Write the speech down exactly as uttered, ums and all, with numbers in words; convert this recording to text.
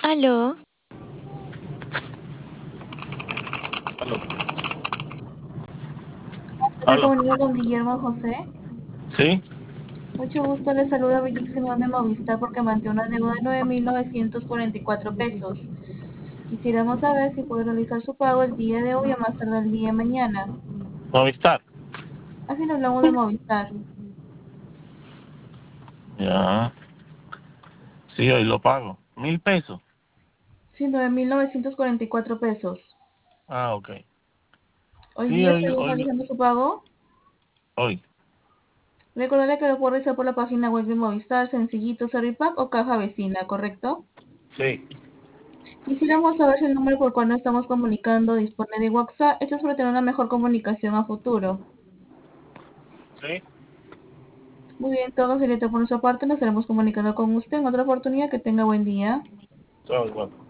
Aló, Aló. me Aló. comunico con Guillermo José. ¿Sí? Mucho gusto, le saluda Brigitte Simón de Movistar porque mantiene una deuda de nueve mil novecientos cuarenta y cuatro pesos. Quisiéramos saber si puede realizar su pago el día de hoy o más tarde el día de mañana. Movistar. Así le hablamos de Movistar. Ya. Sí, hoy lo pago. Mil pesos. Sí, nueve mil novecientos cuarenta y cuatro pesos. Ah, ok. Hoy Sí, día hoy, estaría hoy, lo- realizando su pago. hoy. Recordarle que lo puede realizar por la página web de Movistar, Sencillito, Servipack o Caja Vecina, ¿correcto? Sí. Quisiéramos saber si el número por cual nos estamos comunicando dispone de WhatsApp. Esto es para tener una mejor comunicación a futuro. Sí. Muy bien, todo sería todo por nuestra parte. Nos estaremos comunicando con usted en otra oportunidad. Que tenga buen día. Todo igual.